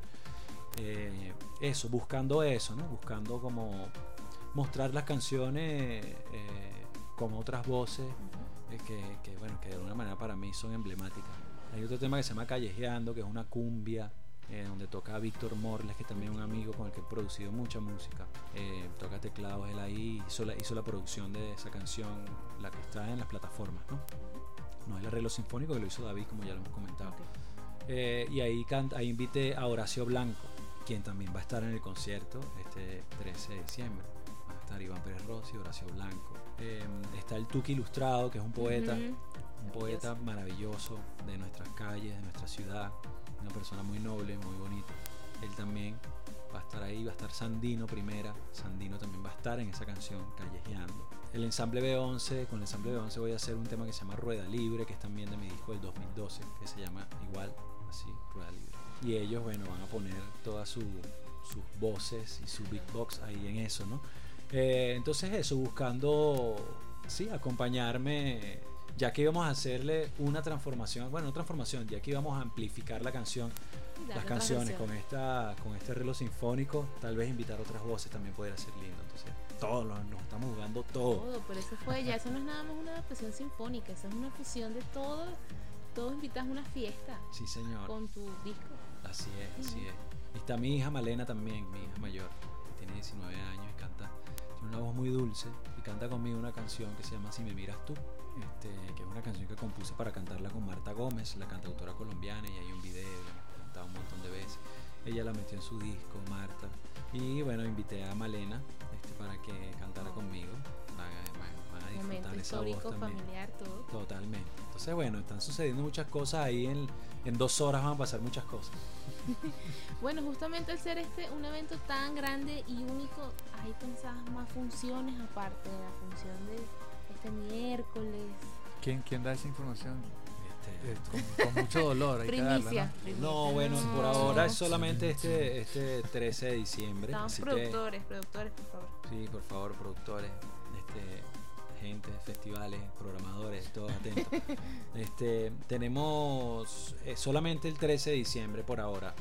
eh, eso, buscando eso, ¿no? Buscando como mostrar las canciones eh, con otras voces eh, que, que, bueno, que de alguna manera para mí son emblemáticas. Hay otro tema que se llama Callejeando, que es una cumbia eh, donde toca Víctor Morles, que también es un amigo con el que he producido mucha música, eh, toca teclados, él ahí hizo la, hizo la producción de esa canción, la que está en las plataformas, ¿no? No es el arreglo sinfónico, que lo hizo David, como ya lo hemos comentado. Okay. Eh, y ahí, canta, ahí invité a Horacio Blanco, quien también va a estar en el concierto este trece de diciembre. Van a estar Iván Pérez Rossi, Horacio Blanco. Eh, está el Tuki Ilustrado, que es un poeta, uh-huh. un poeta maravilloso de nuestras calles, de nuestra ciudad. Una persona muy noble, muy bonita. Él también va a estar ahí, va a estar Sandino Primera. Sandino también va a estar en esa canción, Callejeando. El ensamble B once, con el ensamble B once voy a hacer un tema que se llama Rueda Libre, que es también de mi disco del dos mil doce, que se llama igual, así, Rueda Libre. Y ellos, bueno, van a poner todas su, sus voces y su beatbox ahí en eso, ¿no? Eh, entonces eso, buscando, sí, acompañarme, ya que íbamos a hacerle una transformación, bueno, no transformación, ya que íbamos a amplificar la canción, Dale, las canciones con esta con este arreglo sinfónico, tal vez invitar otras voces también podría ser lindo. Entonces todos nos, nos estamos jugando todo. Todo, pero eso fue ya, eso no es nada más una adaptación sinfónica, eso es una fusión de todo, todos invitas a una fiesta. Sí, señor. Con tu disco. Así es, así es. Y está mi hija Malena también, mi hija mayor, que tiene diecinueve años y canta, tiene una voz muy dulce y canta conmigo una canción que se llama Si me miras tú, este, que es una canción que compuse para cantarla con Marta Gómez, la cantautora colombiana, y hay un video, la hemos cantado un montón de veces. Ella la metió en su disco, Marta, y bueno, invité a Malena este, para que cantara conmigo. Van a, van a disfrutar momento esa voz también. Familiar, todo. Totalmente. Entonces, bueno, están sucediendo muchas cosas ahí. En, en dos horas van a pasar muchas cosas. Bueno, justamente al ser este un evento tan grande y único, hay pensadas más funciones aparte de la función de este miércoles. ¿Quién, quién da esa información? Eh, con, con mucho dolor hay primicia, que darla, ¿no? Primicia. No, bueno, por ahora es solamente este este trece de diciembre. Estamos así productores, que, productores, por favor. Sí, por favor, productores, este, gente, festivales, programadores, todos atentos. este, tenemos eh, solamente el trece de diciembre por ahora.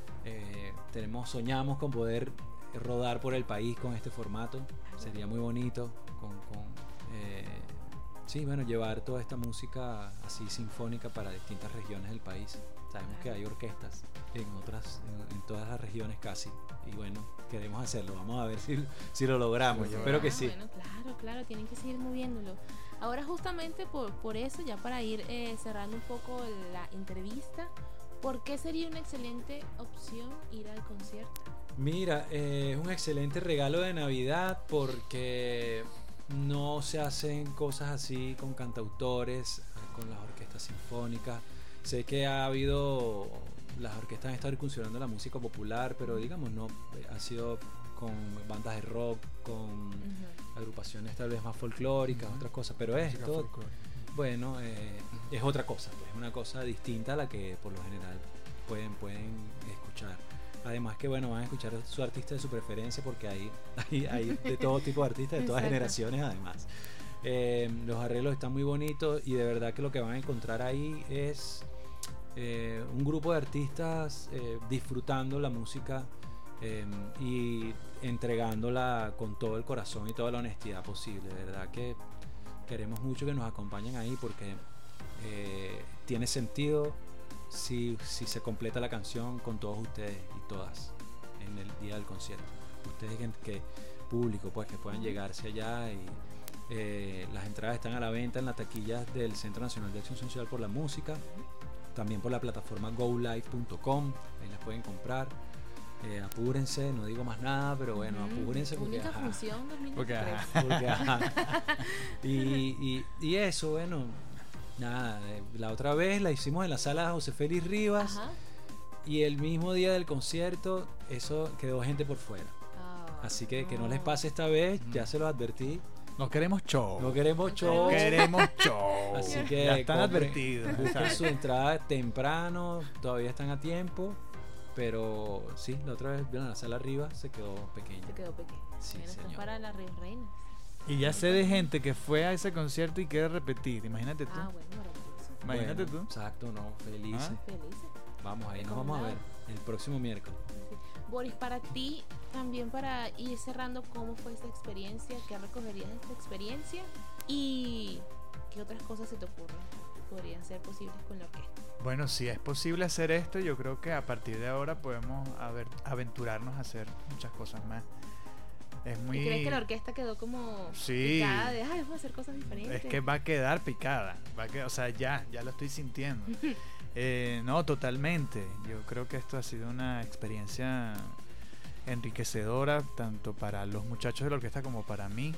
Eh, tenemos, soñamos con poder rodar por el país con este formato. Sería muy bonito con, con eh, sí, bueno, llevar toda esta música así sinfónica para distintas regiones del país. Sabemos que hay orquestas en otras, en, en todas las regiones casi, y bueno, queremos hacerlo. Vamos a ver si, si lo logramos. Yo espero que sí. Bueno, claro, claro, tienen que seguir moviéndolo. Ahora justamente por, por eso, ya para ir eh, cerrando un poco la entrevista, ¿por qué sería una excelente opción ir al concierto? Mira, eh, es un excelente regalo de Navidad porque no se hacen cosas así con cantautores, con las orquestas sinfónicas. Sé que ha habido, las orquestas han estado incursionando en la música popular, pero digamos no, ha sido con bandas de rock, con uh-huh. agrupaciones tal vez más folclóricas, uh-huh. otras cosas, pero música esto, folclórica. Bueno, eh, es otra cosa, pues, es una cosa distinta a la que por lo general pueden, pueden escuchar. Además que bueno, van a escuchar a su artista de su preferencia porque hay, hay, hay de todo tipo de artistas, de todas generaciones además. Eh, los arreglos están muy bonitos y de verdad que lo que van a encontrar ahí es eh, un grupo de artistas eh, disfrutando la música eh, y entregándola con todo el corazón y toda la honestidad posible. De verdad que queremos mucho que nos acompañen ahí porque eh, tiene sentido si, si se completa la canción con todos ustedes y todas en el día del concierto. Ustedes que, que público pues que puedan llegarse allá y Eh, las entradas están a la venta en las taquillas del Centro Nacional de Acción Social por la Música, también por la plataforma go live punto com, ahí las pueden comprar. Eh, apúrense, no digo más nada, pero bueno, mm, apúrense porque única ajá, función dos mil porque, ajá, porque ajá. Y, y, y eso, bueno, nada, eh, la otra vez la hicimos en la sala José Félix Rivas, ajá. Y el mismo día del concierto, eso quedó gente por fuera. Oh, así que que no les pase esta vez, mm. ya se los advertí. No queremos show. No queremos show. No queremos show. Así que ya están compren, advertidos. Busquen su entrada temprano, todavía están a tiempo. Pero sí, la otra vez, bueno, la sala arriba se quedó pequeña. Se quedó pequeña. Sí, Bueno, esto es señor. para las Ríos Reinas. Y ya sé de gente que fue a ese concierto y quiere repetir. Imagínate tú. Ah, bueno, maravilloso. Imagínate Bueno, tú. Exacto, no, felices. ¿Ah? Felices. Vamos, ahí nos vamos a ver el próximo miércoles. Boris, para ti, también para ir cerrando, ¿cómo fue esta experiencia? ¿Qué recogerías de esta experiencia? ¿Y qué otras cosas se te ocurren podrían ser posibles con la orquesta? Bueno, si es posible hacer esto, yo creo que a partir de ahora podemos haber, aventurarnos a hacer muchas cosas más. Es muy... ¿Y crees que la orquesta quedó como Sí. picada de, ay, vamos a hacer cosas diferentes? Es que va a quedar picada, va a quedar, o sea, ya, ya lo estoy sintiendo. eh, no, totalmente. Yo creo que esto ha sido una experiencia enriquecedora tanto para los muchachos de la orquesta como para mí.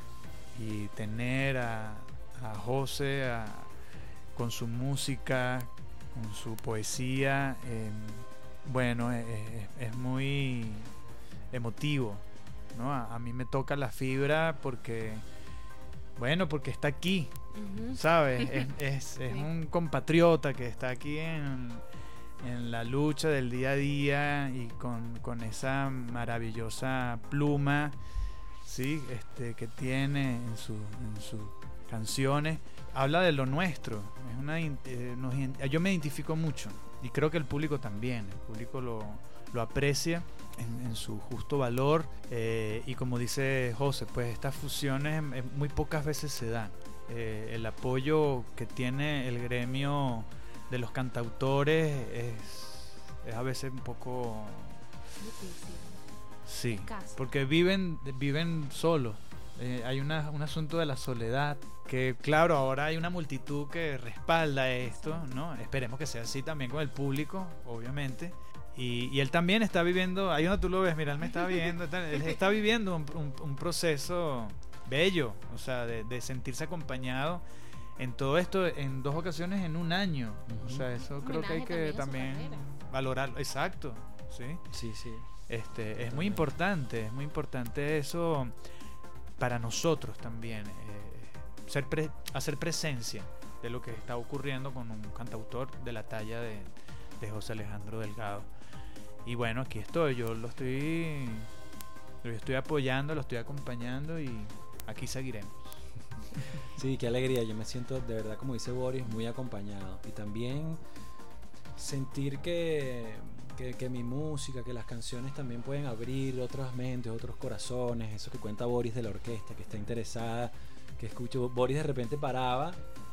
Y tener a, a José a, con su música, con su poesía, eh, bueno, es, es, es muy emotivo, ¿no? A, a mí me toca la fibra porque, bueno, porque está aquí, Ujú. ¿sabes? es es, es Sí. un compatriota que está aquí en, en la lucha del día a día y con, con esa maravillosa pluma, ¿sí? este, que tiene en, su, en sus canciones. Habla de lo nuestro. Es una, eh, nos, yo me identifico mucho y creo que el público también. El público lo, lo aprecia en, en su justo valor eh, y como dice José, pues estas fusiones eh, muy pocas veces se dan. Eh, el apoyo que tiene el gremio de los cantautores es, es a veces un poco... Difícil. Sí, Escaso. porque viven, viven solos. Eh, hay una, un asunto de la soledad que, claro, ahora hay una multitud que respalda esto, ¿no? Esperemos que sea así también con el público, obviamente. Y, y él también está viviendo, ahí donde tú lo ves, mira, él me está viendo, está, él está viviendo un, un, un proceso bello, o sea, de, de sentirse acompañado en todo esto en dos ocasiones en un año. O sea, eso creo que hay que también valorarlo. Exacto, sí. Sí, sí. Este, es muy importante, es muy importante eso para nosotros también, eh, ser pre- hacer presencia de lo que está ocurriendo con un cantautor de la talla de, de José Alejandro Delgado. Y bueno, aquí estoy, yo lo estoy, lo estoy apoyando, lo estoy acompañando y aquí seguiremos. Sí, qué alegría. Yo me siento, de verdad, como dice Boris, muy acompañado. Y también sentir que, que, que mi música, que las canciones también pueden abrir otras mentes, otros corazones. Eso que cuenta Boris de la orquesta, que está interesada, que escucho. Boris de repente paraba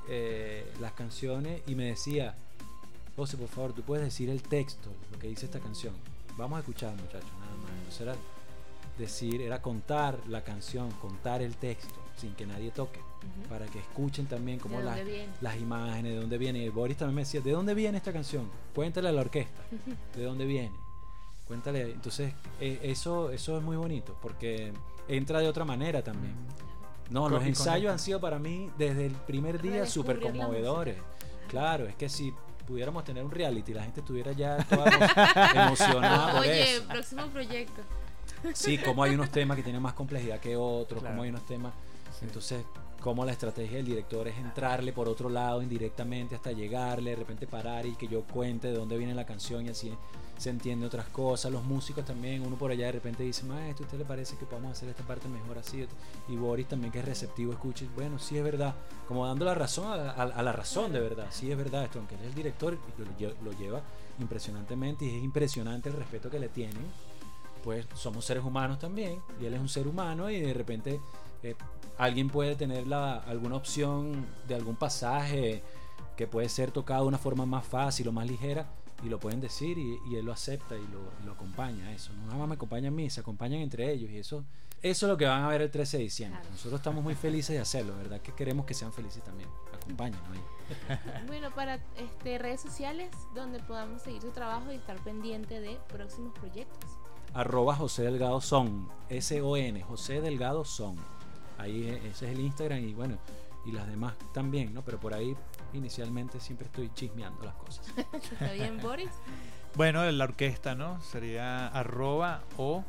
eh, las canciones y me decía: José, por favor, tú puedes decir el texto, lo que dice esta canción. Vamos a escuchar, muchachos, nada más. Entonces era decir, era contar la canción, contar el texto, sin que nadie toque, uh-huh. para que escuchen también cómo ¿De las, dónde viene? las imágenes, de dónde viene. Y Boris también me decía: ¿de dónde viene esta canción? Cuéntale a la orquesta, ¿de dónde viene? Cuéntale. Entonces, eh, eso, eso es muy bonito, porque entra de otra manera también. No, Con- los y ensayos conecta. han sido para mí desde el primer día súper Redescubrir la conmovedores. música. Claro, es que si pudiéramos tener un reality, la gente estuviera ya toda emo- emocionada por Oye, eso. próximo proyecto. Sí, como hay unos temas que tienen más complejidad que otros, Claro. como hay unos temas. Sí. Entonces, como la estrategia del director es entrarle por otro lado indirectamente hasta llegarle, de repente parar y que yo cuente de dónde viene la canción y así se entiende otras cosas. Los músicos también, uno por allá de repente dice: maestro, ¿a usted le parece que podemos hacer esta parte mejor así? Y Boris también, que es receptivo, escucha, y bueno, sí es verdad, como dando la razón a la, a- a la razón de verdad, sí es verdad esto, aunque él es el director y lo, lle- lo lleva impresionantemente y es impresionante el respeto que le tienen. Pues somos seres humanos también y él es un ser humano y de repente eh, alguien puede tener la, alguna opción de algún pasaje que puede ser tocado de una forma más fácil o más ligera y lo pueden decir y, y él lo acepta y lo, y lo acompaña a eso. No nada más me acompaña a mí, se acompañan entre ellos y eso, eso es lo que van a ver el trece de diciembre. Claro. Nosotros estamos muy felices de hacerlo, ¿verdad? Que queremos que sean felices también. Acompáñenos ahí. Bueno, para este, redes sociales donde podamos seguir su trabajo y estar pendiente de próximos proyectos. Arroba José Delgado Son, S O N, José Delgado Son. Ahí e- ese es el Instagram y bueno, y las demás también, ¿no? Pero por ahí inicialmente siempre estoy chismeando las cosas. ¿Está bien, Boris? Bueno, la orquesta, ¿no? Sería arroba o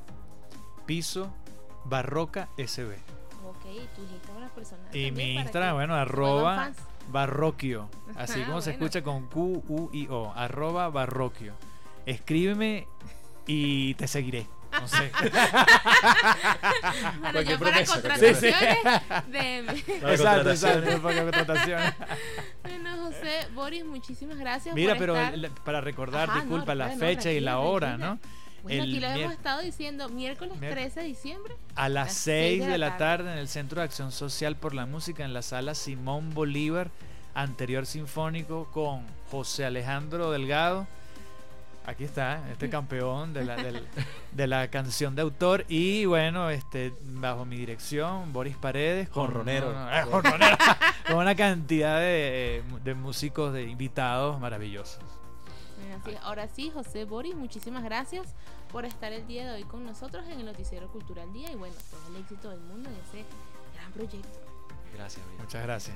piso barroca S B. Ok, tu Instagram personal. Y también mi para Instagram, que bueno, vuelvan arroba fans. barroquio. Así Ah, como se bueno. escucha con Q U I O, arroba barroquio. escríbeme y te seguiré. No sé. Bueno, yo para contrataciones, sí, sí. déme. Exacto, exacto, para contrataciones. Bueno, José, Boris, muchísimas gracias. Mira, por pero estar... la, para recordar, Ajá, disculpa, no, la no, fecha y la hora, ¿no? Bueno, el aquí lo hemos mier... estado diciendo, miércoles trece de diciembre. A las seis de la tarde en el Centro de Acción Social por la Música, en la sala Simón Bolívar, anterior sinfónico, con José Alejandro Delgado. Aquí está, este campeón de la, del, de la canción de autor. Y bueno, este bajo mi dirección, Boris Paredes. Con, Jorronero. No, no, eh, jorronero, con una cantidad de, de músicos, de invitados maravillosos. Así, ahora sí, José, Boris, muchísimas gracias por estar el día de hoy con nosotros en el Noticiero Cultural Día. Y bueno, todo el éxito del mundo en ese gran proyecto. Gracias, Brina. Muchas gracias.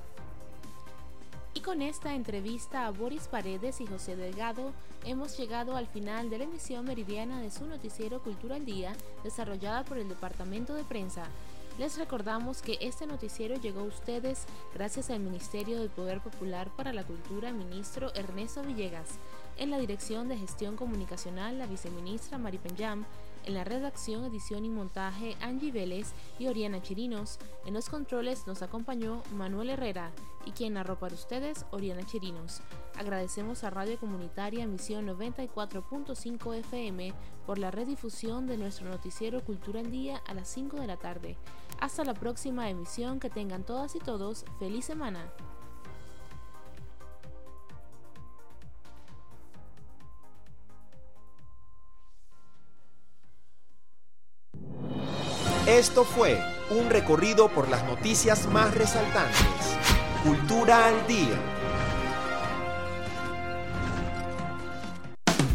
Y con esta entrevista a Boris Paredes y José Delgado, hemos llegado al final de la emisión meridiana de su Noticiero Cultural Día, desarrollada por el Departamento de Prensa. Les recordamos que este noticiero llegó a ustedes gracias al Ministerio del Poder Popular para la Cultura, ministro Ernesto Villegas. En la Dirección de Gestión Comunicacional, la viceministra Mari Penyam. En la redacción, edición y montaje, Angie Vélez y Oriana Chirinos. En los controles nos acompañó Manuel Herrera y quien narró para ustedes, Oriana Chirinos. Agradecemos a Radio Comunitaria Misión noventa y cuatro punto cinco F M por la redifusión de nuestro noticiero Cultural Día a las cinco de la tarde. Hasta la próxima emisión, que tengan todas y todos feliz semana. Esto fue un recorrido por las noticias más resaltantes. Cultura al Día.